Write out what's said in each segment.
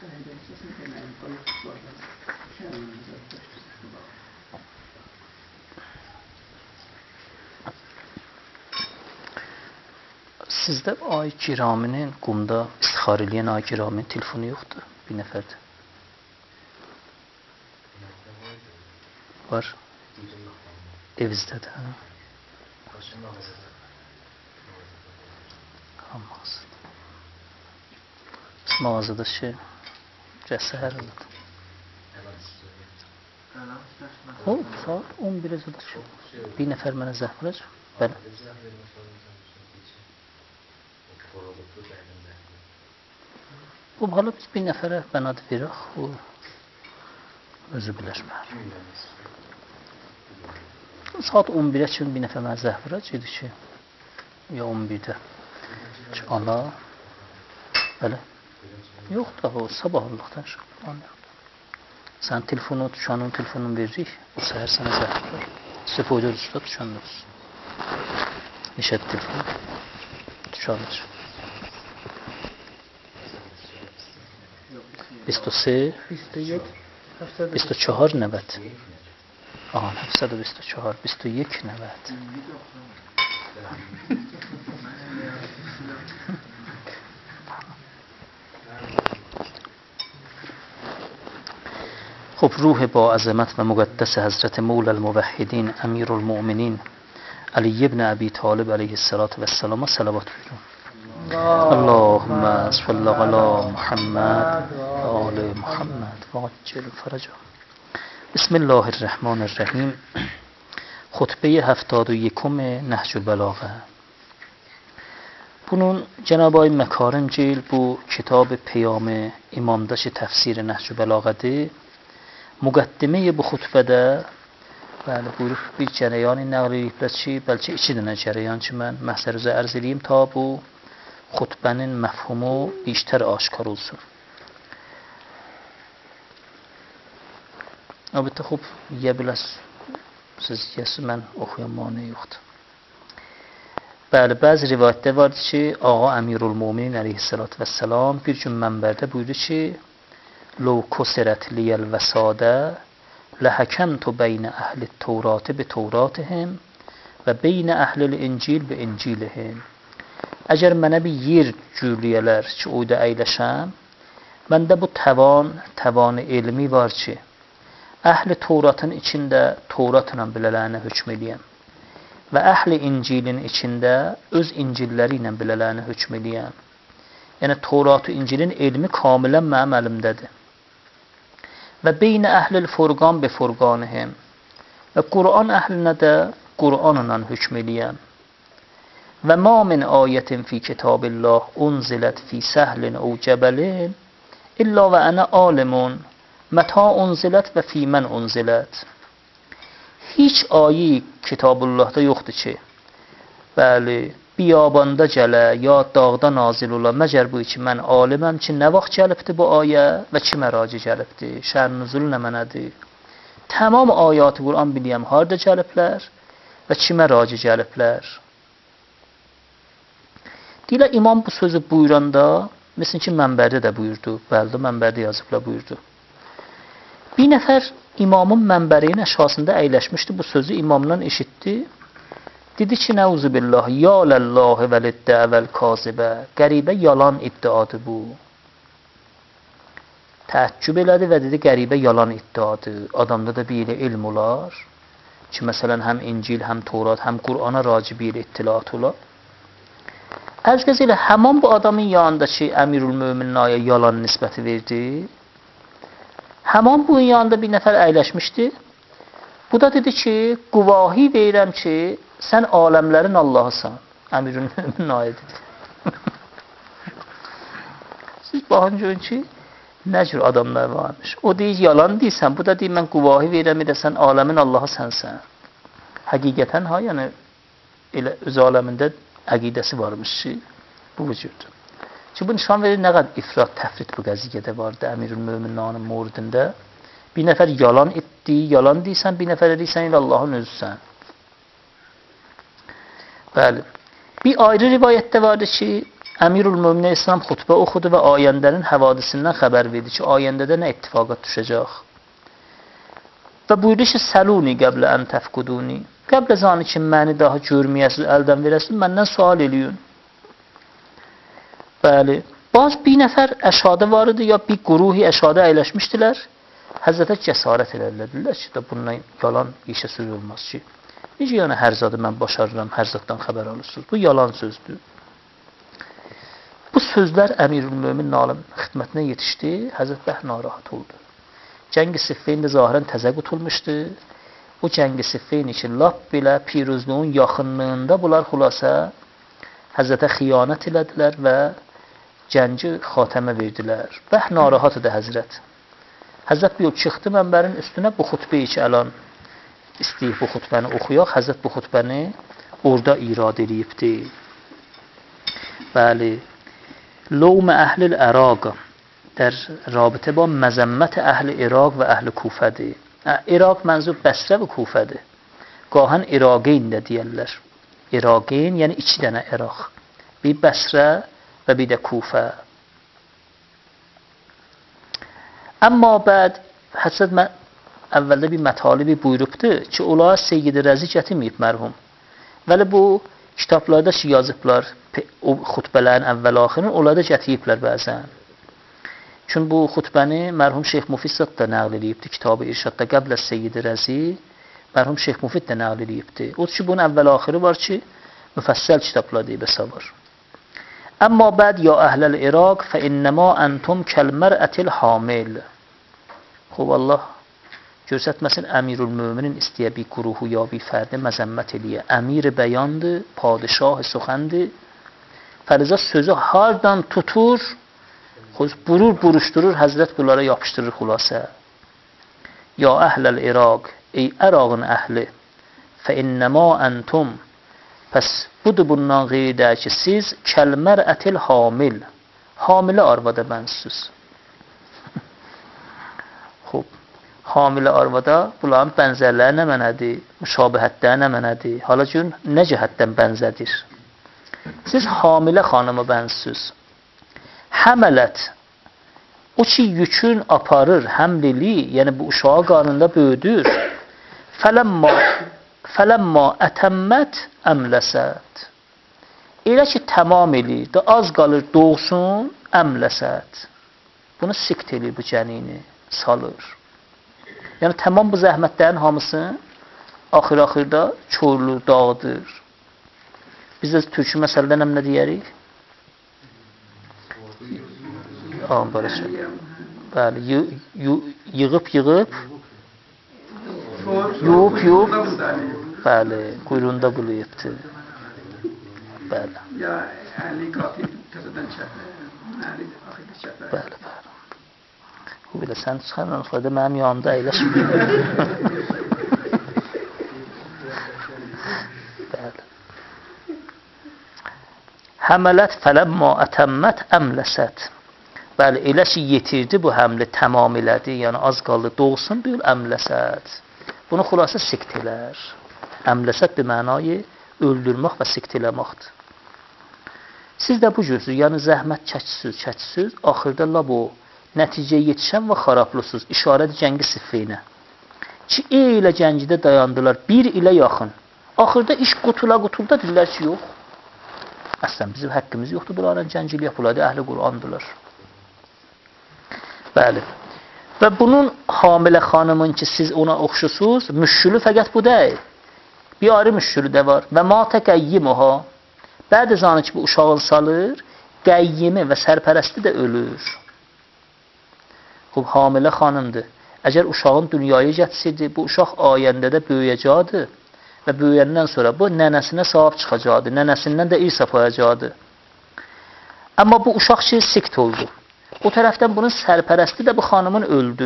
Sizdə ay kiraminin qumda istixar eləyən ay kiraminin telefonu yoxdur bir nəfərdə. Var. Evizdədir. Mağazada şey, səhər olur. O, saat 11-ə zədə şey. Bir nəfər mənə zəh vuracaq. Bəli. O, hala biz bir nəfərə bənadı verək. O, özü bilər mən. Saat 11-ə üçün bir nəfər mənə zəh vuracaq. Dedi ki, ya 11-də. Ana. Bəli. Yox da o sabahlıqdan şıqlanır. Sən telefonu, Tuşanın telefonunu veririk. O səhər sənə zəh verir. Sıfırdır usta Tuşandır. Neşədir telefonu? Tuşandır. 23 24 90. Aha, 724 21 90. خب روح با عظمت و مقدس حضرت مولا الموحدین امیر المؤمنین علی ابن ابی طالب علیه السلام صلوات بفرمایید. اللهم صل علی محمد و آل محمد و عجل فرجهم. بسم الله الرحمن الرحیم. خطبه 71 نهج البلاغه. Bunun Cenab-ı Ay Mekarimcil bu kitab Peyam İmamdaşı tefsir Nehcü Belağədir. Müqəddimə bu xutbədə buyurub bir cərəyanı nəql ediblər ki, bəlkə 2 dənə cərəyan ki, mən məhzərinizə ərz edeyim ta bu xutbənin məfhumu بیشتر aşkar olsun. Əlbəttə, xub, yeyə biləsiz, yəsi mən oxuyan mane yoxdur. Bəli, bəzi rivayətdə vardır ki, Ağa Əmirul-Muminin əleyhissalam bir gün mənbərdə buyurdu ki, لو كسرت لي الوسادة لحكمت بين أهل التوراة بتوراتهم و بين أهل الإنجيل بإنجيلهم. Əgər mənə bir yer cürləyələr ki, oyda əyləşəm, məndə bu təvanı elmi var ki, əhl-i Tevratın içində Tevratla bilələrinə hökm eləyəm və əhl-i İncilin içində öz İncilləri ilə bilələrinə hökm eləyəm. Yəni, Tevrat-ı İncilin elmi kamilən mənim əlimdədir. Və beynə əhl-i Furqan bi Furqanihim və Quran əhlinə də Quranla hökm eləyəm. Və ma min ayətin fi kitabillah unzilət fi səhlin o cəbəlin illa və ənə alimun mətə unzilət və fi mən unzilət. Heç ayi Kitabullahda yoxdur ki, bəli, biyabanda gələ, ya dağda nazil ola, məgər bu ki, mən aliməm ki, nə vaxt gəlibdir bu ayə və kimə raci gəlibdir, şər-nüzul nə mənədir. Tamam ayatı Quran biliyəm, harada gəliblər və kimə raci gəliblər. Deyilə, imam bu sözü buyuranda, məsələn ki, mənbərdə də buyurdu, bəldə mənbərdə yazıblar buyurdu. Bir nəfər imamın mənbərin əşasında əyləşmişdi, bu sözü imamdan eşitdi. Dedi ki, nəuzubillah, ya ləllahi vəliddəvəl kazibə, qəribə yalan iddiadır bu. Təəccüb elədi və dedi, qəribə yalan iddiadır. Adamda da bir ilm olar ki, məsələn, həm İncil, həm Tevrat, həm Qurana raci bir ittilat olar. Ərz ilə, həman bu adamın yanındakı Əmirül-Möminaya yalan nisbəti verdi. Həman bunun yanında bir nəfər əyləşmişdi. Bu da dedi ki, quvahi verirəm ki, sən aləmlərin Allahısan. Əmirül-Möminaya dedi. Siz baxın görün ki, nə cür adamlar varmış. O deyir, yalan deyirsən. Bu da deyir, mən quvahi verirəm də sən aləmin Allahı sənsən. Həqiqətən, ha, yəni elə öz aləmində əqidəsi varmış ki, bu vücuddur. Ki, bu nişan verir, nə qədər ifrat, təfrit bu qəziyyədə vardı Əmirül-Möminanın murdində. Bir nəfər yalan etdi, yalan deyirsən, bir nəfər deyirsən, elə Allahın özüsən. Bəli. Bir ayrı rivayətdə vardı ki, Əmirül-Möminin İslam xutbə oxudu və ayəndənin həvadisindən xəbər verdi ki, ayəndədə nə ittifaqat düşəcək. Və buyurdu ki, səluni qəblə ən təfquduni. Qəblə zanı ki, məni daha görməyəsiniz, əldən verəsiniz, məndən sual eləyin. Bəli. Baz bir nəfər əşhadə var idi, ya bir quruhi əşhadə əyləşmişdilər. Həzrətə cəsarət elədilər ki, da bununla yalan işə söz olmaz ki. Necə yəni hər zadı mən başarıram, hər zaddan xəbər alırsınız. Bu yalan sözdür. Bu sözlər Əmirül-Mömin Nalim xidmətinə yetişdi, Həzrət bəh narahat oldu. Cəng-i Siffeyn də zahirən təzə qutulmuşdu. Bu Cəng-i Siffeyn ki, lap belə piruzluğun yaxınlığında bunlar xülasə Həzrətə xiyanət elədilər və cəngi xatəmə verdilər. Bəh narahat idi Həzrət. Həzrət bir yol çıxdı mənbərin üstünə bu xutbəyi ki, əlan istəyib bu xutbəni oxuyaq. Həzrət bu xutbəni orada irad edibdi. Bəli. Lawm əhlil Əraq در رابطه با مذمت اهل عراق و اهل کوفه دی. عراق منظور بصره و کوفه دی. گاهن عراقین də deyirlər. İraqin yəni 2 dənə İraq. Bir Bəsrə və bir də Kufə. Amma bəd Həsəd əvvəldə bir mətalibi buyurubdu ki, ola Seyyid Rəzi gətirməyib mərhum. Vəli bu kitablarda ki yazıblar, o xutbələrin əvvəl-axırını onlarda gətiriblər bəzən. Çünki bu xutbəni mərhum Şeyx Mufid Zad da nəql edibdi kitab-ı İrşadda qəblə Seyyid Rəzi. Mərhum Şeyx Mufid də nəql edibdi. Odur ki, bunun əvvəl-axırı var ki, müfəssəl kitablarda bəsə var. Amma bəd ya əhləl İraq fə innəmə əntum kəlmərətil hamil. Xub Allah görsətməsin Əmirül-Möminin istəyə bir quruhu ya bir fərdi məzəmmət eləyə. Əmir bəyandır, padişah suxəndir. Fərizə sözü hardan tutur, burur, buruşturur, Həzrət bunlara yapışdırır xülasə. Ya əhləl İraq, ey Ərağın əhli, fə innəmə əntum, pəs budur bundan qeydə ki, siz kəlmərətil hamil, hamilə arvada bənsiz. Xub, hamilə arvada bunların bənzərləri nə mənədir, müşabihətləri nə mənədir, hala görün, nə cəhətdən bənzədir. Siz hamilə xanımı bənsiz. Həmələt, o ki yükün aparır, həmlili, yəni bu uşağı qarnında böyüdür. Fələmma ətəmmət əmləsət. Elə ki tamam eləyir, da az qalır doğsun, əmləsət. Bunu sikt eləyir bu cənini, salır. Yəni tamam bu zəhmətlərin hamısını axır-axırda körlü, dağıdır. Biz də türkü məsələdə nə deyərik? Bəli, yığıb, yuyub, bəli, quyruğunda buluyubdur. Bəli. Bəli, bəli. Bu belə sən çıxarın, sonra mənim yanımda əyləşmir. Bəli. Həmələt fələmma ətəmmət əmləsət. Bəli, elə ki yetirdi bu həmli, tamam elədi, yəni az qaldı, doğsun, bil əmləsət. Bunu xülasə sikt elər. Əmləsət bir mənayı öldürmək və sikt eləməkdir. Siz də bu cürsünüz, yəni zəhmət çəksiniz, axırda lab o nəticəyə yetişən və xarablısınız, işarədir Cəng-i Siffeynə. Ki, elə cəngidə dayandılar, 1 ilə yaxın. Axırda iş qutula-qutulda deyirlər ki, yox. Əslən, bizim həqqimiz yoxdur, bunların cəngili yapıladı, əhli Qur'andırlar. Bəli. Və bunun hamilə xanımın ki, siz ona oxşusunuz, müşkülü fəqət bu deyil. Bir ayrı müşkülü də var. Və ma təqəyyimuha. Bədi zanı ki, bu uşağın salır, qəyyimi və sərpərəsti də ölür. Xub, hamilə xanımdır. Əgər uşağın dünyaya gətirsəydi, bu uşaq ayəndə də böyüyəcəkdir və böyüyəndən sonra bu nənəsinə sahib çıxacaqdır, nənəsindən də irsa payacaqdır. Amma bu uşaq ki, sikt oldu. O tərəfdən bunun sərpərəsti də bu xanımın öldü.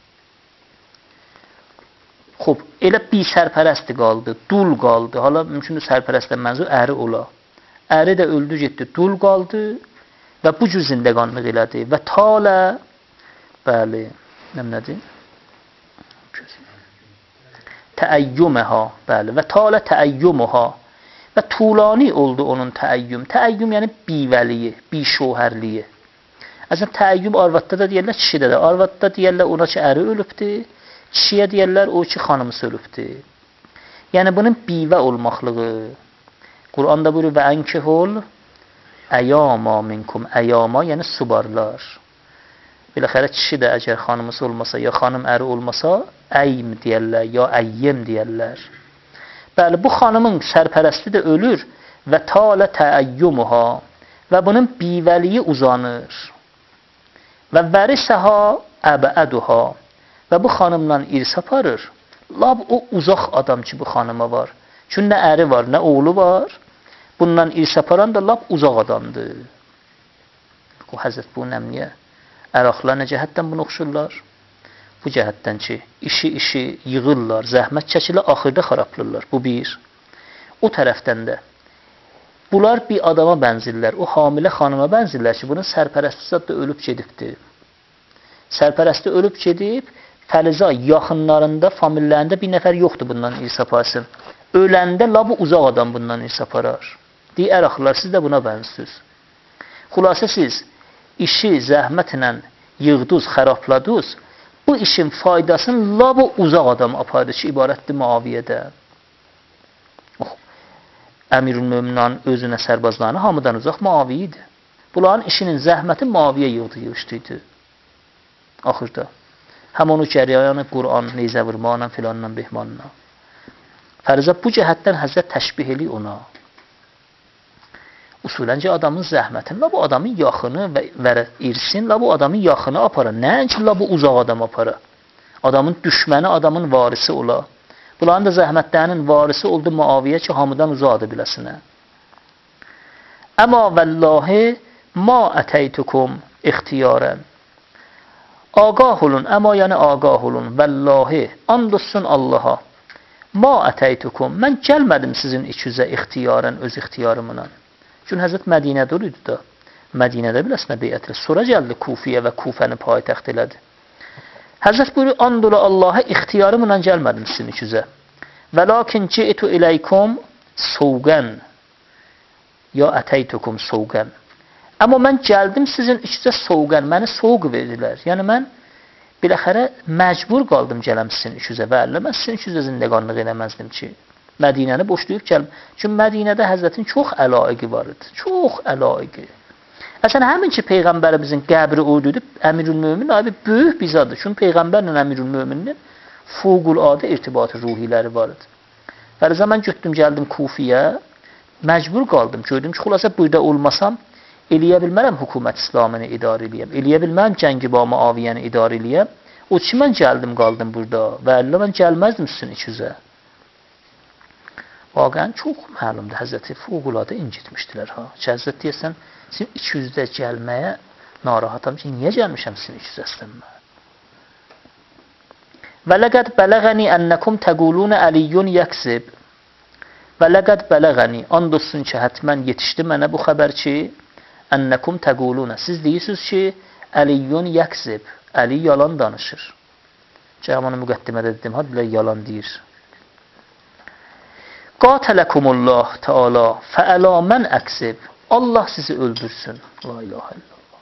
Xub, elə bir sərpərəsti qaldı, dul qaldı. Hala mümkündür sərpərəstdən mənzur əri ola. Əri də öldü, getdi, dul qaldı və bu cür zindəqanlıq elədi. Və talə, bəli, nədir? Təəyyüməhə, bəli, və talə təəyyüməhə. və tulani oldu onun təəyyüm. Təəyyüm yəni bivəliyi, bişohərliyi. Əslən təəyyüm arvadda da deyirlər, kişidə də. Arvadda deyirlər ona ki, əri ölübdür. Kişiyə deyirlər o ki, xanımısı ölübdür. Yəni bunun bivə olmaqlığı. Quranda buyurur və ənkihul əyama minkum. Əyama yəni subarlar. Biləxərə kişi də əgər xanımısı olmasa, ya xanım əri olmasa, əym deyərlər, ya əyyim deyərlər. Bəli, bu xanımın sərpərəsti də ölür və talə təəyyumuha və bunun bivəliyi uzanır. Və vərisəha əbəduha və bu xanımla irs aparır. Lab o uzaq adam ki, bu xanıma var. Çünki nə əri var, nə oğlu var. Bundan irs aparan da lab uzaq adamdır. O Həzrət bu nəmniyə. Əraqlar nə cəhətdən bunu oxşurlar? Bu cəhətdən ki, işi yığırlar, zəhmət çəkilə, axırda xarablırlar. Bu bir. O tərəfdən də bunlar bir adama bənzirlər. O hamilə xanıma bənzirlər ki, bunun sərpərəsti zat da ölüb gedibdir. Sərpərəsti ölüb gedib, fəliza yaxınlarında, famillərində bir nəfər yoxdur bundan irs aparsın. Öləndə labı uzaq adam bundan irs aparar. Deyir, əraqlar, siz də buna bənzirsiniz. Xülasə siz işi zəhmətlə yığdınız, xərabladınız, bu işin faydasını labı uzaq adam apardı ki, ibarətdir Muaviyyədə. Əmirül-Möminin özünə sərbazlarını hamıdan uzaq Muaviyyə idi. Bunların işinin zəhməti Muaviyyə yığışdıydı. Axırda. Həm onu cəryanı Qur'an, neyzə vurmaqla, filanla, behmanla. Fərizə bu cəhətdən Həzrət təşbih eləyir ona. Usuləncə adamın zəhmətini, la bu adamın yaxını və irsin, la bu adamın yaxını apara. Nəinki la bu uzaq adam apara. Adamın düşməni, adamın varisi ola. Bunların da zəhmətlərinin varisi oldu Muaviyyə ki, hamıdan uzadı biləsinə. Əma vəllahi ma ətəytukum ixtiyarən. Ağah olun, əma yəni ağah olun, vəllahi, and olsun Allaha. Ma ətəytukum, mən gəlmədim sizin ikizə ixtiyarən, öz ixtiyarımla. Çünki Həzrət Mədinədə oluydu da. Mədinədə biləsinə beyətlə. Sonra gəldi Kufiyə və Kufəni paytəxt elədi. Həzrət buyuruyor, and ola Allaha, ixtiyarımla gəlmədim sizin ikizə. Və lakin ci'tu iləykum soğqən. Ya ətəytukum soğqən. Amma mən gəldim sizin ikizə soğqən. Məni soğq verdilər. Yəni mən biləxərə məcbur qaldım gələm sizin ikizə. Və əllə mən sizin ikizə zindəqanlıq eləməzdim ki. Mədinəni boşlayıb gəlm. Çünki Mədinədə Həzrətin çox əlaiqi var idi. Çox əlaiqi. Əsən həmin ki, Peyğəmbərimizin qəbri oydu, Əmirül-Mömin abi böyük bizadır. Çünki Peyğəmbərlə Əmirül-Möminin fövqəladə irtibatı ruhiləri var idi. Fərizə mən götdüm, gəldim Kufiyə, məcbur qaldım. Gördüm ki, xülasə burada olmasam, eləyə bilmərəm hökumət İslamını idarə eləyəm. Eləyə bilmərəm Cəngiba Muaviyyəni idarə eləyəm. O ki, mən gəldim, qaldım burada. Və əllə mən gəlməzdim sizin ikizə. Vaqən çox məlumdur, Həzrəti fövqəladə incitmişdilər. Ki, Həzrət deyəsən, sizin 200-də gəlməyə narahatam ki, niyə gəlmişəm sizin 200-əsdən mən? Və ləqəd bələğəni ənəkum təqulunə əliyyun yəksib. Və ləqəd bələğəni, and olsun ki, hətmən yetişdi mənə bu xəbər ki, ənəkum təqulunə. Siz deyirsiniz ki, əliyyun yəksib. Əli yalan danışır. Cəmanı müqəddimədə dedim, bilə yalan deyir. Qatələkumullah Teala fəələ mən əksib. Allah sizi öldürsün. La ilahə illallah.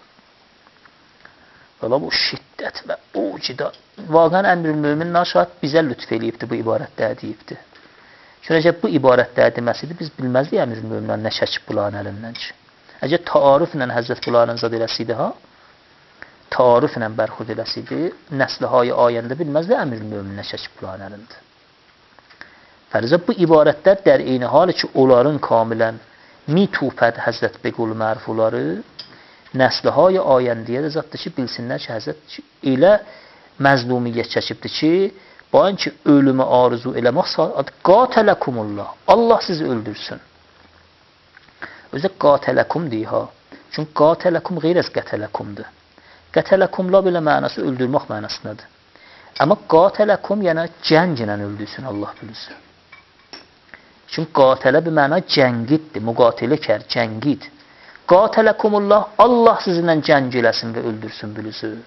Valla bu şiddət və o cida. Vaqən Əmr-ül-Mömin naşad bizə lütf eləyibdi, bu ibarətdə deyibdi. Çünki bu ibarətdə deməsidir, biz bilməzdik Əmr-ül-Möminə nə çəkib bunların əlindən ki. Əgər taarufla Həzrət bunların zad eləsiydi, taarufla bərxud eləsiydi, nəsli-hay ayəndə bilməzdi Əmr-ül-Mömin nə çəkib bunların əlində. Fərizə bu ibarətlər dər eyni halı ki, onların kamilən mitufəd Həzrət Bequl mərfuları nəsli-hay ayəndiyə də zaddır ki, bilsinlər ki, Həzrət elə məzlumiyyət çəkibdir ki, bayan ki, ölümü arzu eləmək saat qatələkumullah. Allah sizi öldürsün. Özə qatələkum deyir ha. Çünki qatələkum qeyr az qətələkumdur. Qətələkumla belə mənası öldürmək mənasındadır. Amma qatələkum yəni cənglə öldürsün Allah bilirsin. Çünki qatələ bir məna cəngiddir, müqatilə kər, cəngid. Qatələkumullah, Allah sizinlə cəng eləsin və öldürsün bilirsin.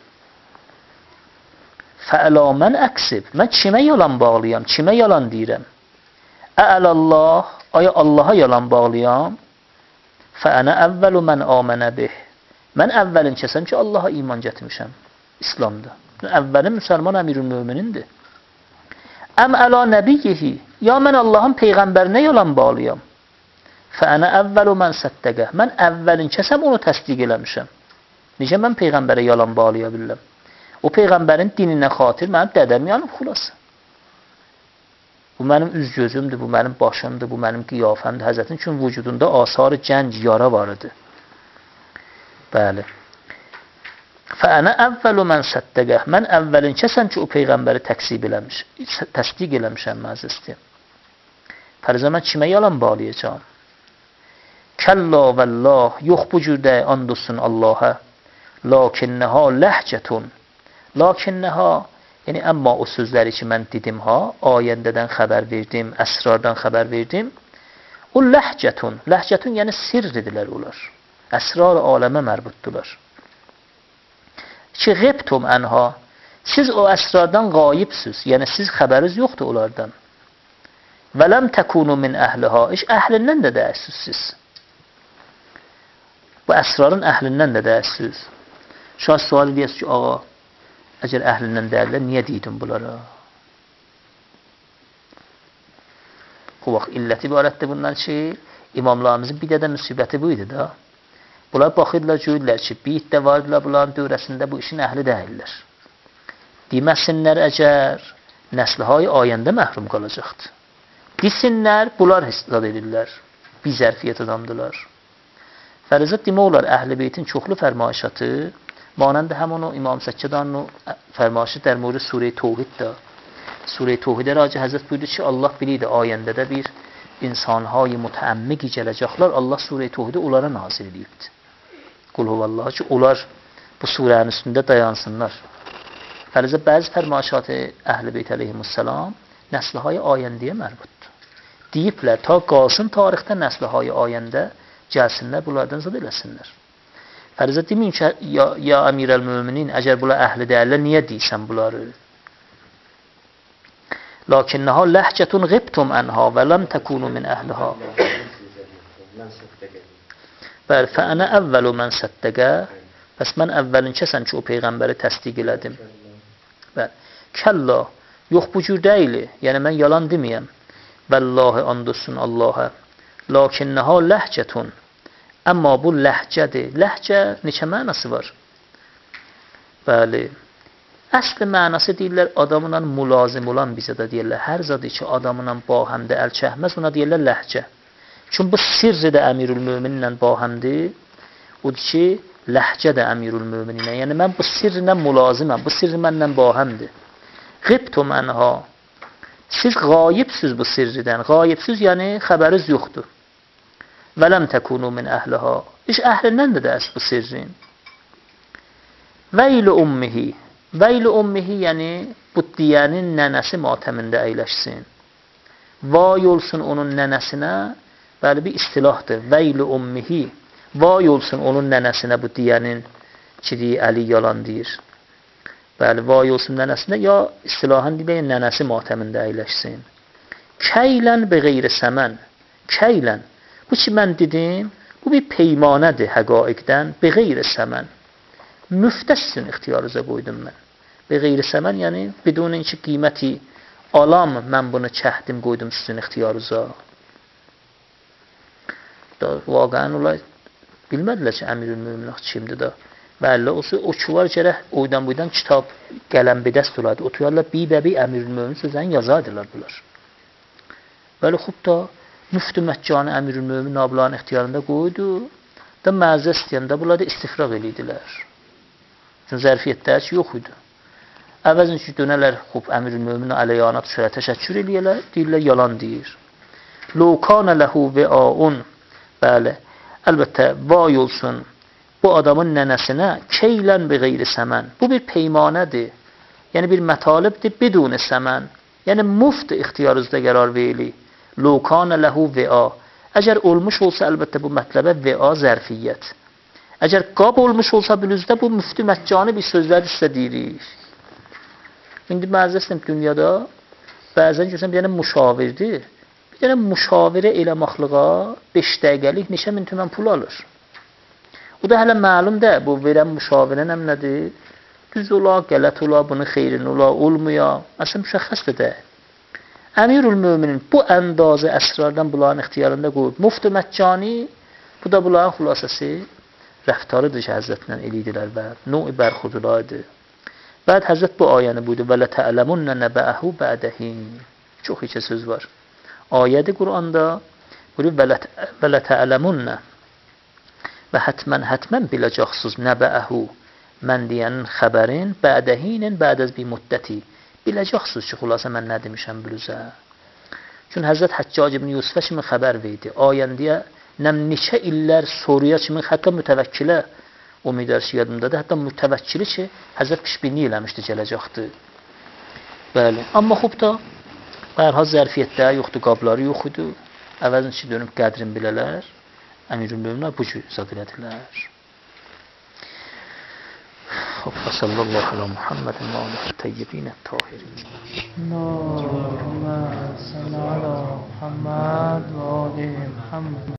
Fəələ mən əksib. Mən kimə yalan bağlayam, kimə yalan deyirəm? Əəlallah, aya Allaha yalan bağlayam. Fəənə əvvəlu mən amənə bih. Mən əvvəlin kəsəm ki, Allaha iman gətirmişəm. İslamda. Əvvəlin müsəlman əmirül möminindir. Əm əla nəbiyyihi. Ya mən Allahın peyğəmbərinə yalan bağlayam. Fəənə əvvəlu mən səddəqə. Mən əvvəlin kəsəm onu təsdiq eləmişəm. Necə mən peyğəmbərə yalan bağlaya bilirəm? O peyğəmbərin dininə xatir mənim dədəm yanıb xulası. Bu mənim üz gözümdür, bu mənim başımdır, bu mənim qiyafəmdir. Həzrətin üçün vücudunda asarı gənc yara var idi. Bəli. Fəənə əvvəlu mən səddəqə. Mən əvvəlin kəsəm ki, o peyğəmbəri təsdiq eləmişəm məzəsti. Fərzə mən kimə yalan bağlayacağım? Kəllə vəllah, yox bu cürdə and olsun Allaha. Lakinnəha ləhcətun. Lakinnəha, yəni əmma o sözləri ki mən dedim ha, ayəndədən xəbər verdim, əsrardan xəbər verdim. O ləhcətun, ləhcətun yəni sirridirlər onlar. Əsrar-ı aləmə mərbuddular. Ki qibtum ənha, siz o əsrardan qayibsiz, yəni siz xəbəriniz yoxdur onlardan. Və ləm təkunu min əhliha, iş əhlindən də dəyəsiz siz. Bu əsrarın əhlindən də dəyəsiz. Şu an sual edəyəs ki, ağa, əgər əhlindən dəyərlər, niyə deydin bunlara? Bu vaxt illəti ibarətdir bundan ki, imamlarımızın bir dədə müsibəti bu idi da. Bunlar baxırlar, görürlər ki, bir iddə vardılar bunların dövrəsində bu işin əhli deyirlər. Deməsinlər əgər, nəslihay ayəndə məhrum qalacaqdır. Desinlər, bunlar hesab edirlər. Bir zərfiyyət adamdılar. Fərizət demək olar, əhl-i beytin çoxlu fərmayişatı, manəndə həmin o İmam Səkkidanın fərmayışı dər mövrid Surə-i Tevhiddə. Surə-i Tevhidə racə Həzrət buyurdu ki, Allah biliydi ayəndə də bir insanhay mütəəmmiki gələcəklər, Allah Surə-i Tevhidə onlara nazil edibdir. Qul huvallah ki, onlar bu surənin üstündə dayansınlar. Fərizə bəzi fərmayişatı əhl-i beyt əleyhimussalam nəslihay ayəndəyə mərbuddur. Deyiblər, ta qalsın tarixdə nəslihay ayəndə gəlsinlər, bunlardan zad eləsinlər. Fərizə deməyin ki, ya əmirəl müminin, əgər bunlar əhli deyərlər, niyə deyirsən bunları? Lakinnəha ləhcətun qibtum ənha və ləm təkunu min əhliha. Bəli, fəənə əvvəlu mən səddəqə. Bəs mən əvvəlin kəsəm ki, o peyğəmbəri təsdiq elədim. Bəli, kəlla, yox bu cür deyili, yəni mən yalan deməyəm. Vəllahi andolsun Allaha. Lakinnəha ləhcətun. Amma bu ləhcədir. Ləhcə neçə mənası var? Bəli. Əsli mənası deyirlər, adamla mülazim olan bizə də deyirlər. Hər zadı ki, adamla bahəmdə əl çəkməz, ona deyirlər ləhcə. Çünki bu sirri də əmirül möminlə bahəmdir. Odur ki, ləhcə də əmirül mömininə. Yəni, mən bu sirrlə mülaziməm, bu sirri mənlə bahəmdir. Qibtum ənha. Siz qayibsiz bu sirridən. Qayibsiz, yəni xəbəriz yoxdur. Və ləm təkunu min əhliha. İş əhlindən də dərs bu sirrin. Veyli ummihi. Veyli ummihi, yəni bu deyənin nənəsi matəmində əyləşsin. Vay olsun onun nənəsinə, bəli bir istilahdır. Veyli ummihi. Vay olsun onun nənəsinə bu deyənin ki, deyir, Əli yalan deyir. Bəli, vay olsun nənəsinə, ya istilahən deyir, nənəsi matəmində əyləşsin. Kəylən bi qeyri səmən. Kəylən. Bu ki, mən dedim, bu bir peymanədir həqaiqdən, bi qeyri səmən. Müftəssin ixtiyarıza qoydum mən. Bi qeyri səmən, yəni, bidunin ki, qiyməti alam, mən bunu çəhdim qoydum sizin ixtiyarıza. Vaqəən olar, bilmədilər ki, əmirül müminə kimdir da. Bəli, o ki var gərək oydan buydan kitab qələm bedəst olardı. Oturarlar bir-bir əmirül mümin sözlərini yazardılar bunlar. Bəli, xub da müftü Məkkanı əmirül mümin abların ixtiyarında qoydu da məzə istəyəndə bunlar da istifraq edirdilər. Çünki zərfiyyətlər ki, yox idi. Əvəzin ki, dönərlər xub əmirül mümin əleyhanat sürə təşəkkür edirlər, deyirlər, yalan deyir. Lukana ləhu vəaun. Bəli, əlbəttə, vay olsun bu adamın nənəsinə keylən bi qeyri səmən. Bu bir peymanədir. Yəni bir mətalibdir bidun səmən. Yəni muft ixtiyarınızda qərar verilir. Lukana ləhu vəa. Əgər olmuş olsa əlbəttə bu mətləbə vəa zərfiyyət. Əgər qab olmuş olsa bilüzdə bu müftü Məccani bir sözlər sizə deyirik. İndi məzəslim dünyada bəzən görsən bir dənə müşavirdir. Bir dənə müşavirə ilə məxluqa 5 dəqiqəlik neçə min tümən pul alır. O da hələ məlum də bu verən müşavirə nədir? Düz ola, qələt ola, bunun xeyrin ola, olmuya. Əslən müşəxxəsdir də. Əmirül Möminin bu əndazə əsrardan bunların ixtiyarında qoyub. Mufti Məccani, bu da bunların xülasəsi rəftarıdır ki, Həzrətlə eləyidilər və növ-i bərxudulaydı. Bəd Həzrət bu ayəni buydu. Və lətələmunnə nəbəəhu bədəhin. Çox iki söz var. Ayədi Quranda buyur və lətələmunnə və hətmən biləcəksiniz nəbəəhu mən deyənin xəbərin bədəhinin bədəz bir müddəti biləcəksiniz ki, xülasə mən nə demişəm bürüzə. Çünki Həzrət Həccac ibn Yusufə kimi xəbər verdi. Ayəndiyə nəm neçə illər soruya kimi hətta mütəvəkkilə o müdərsi yadımdadır. Hətta mütəvəkkili ki, Həzrət pişbinlik eləmişdi, gələcəkdi. Bəli. Amma xub da, bərha zərfiyyətdə yoxdur, qabları yox idi. Əvəzin ki, dönüb qədrin bilələr. Əmirül Möminlər bu cür izad elədilər. Sallallahu ala Muhammedin və alihi təyyibin ət-tahirin. Allahümmə salli ala Muhammed və alihi Muhammed.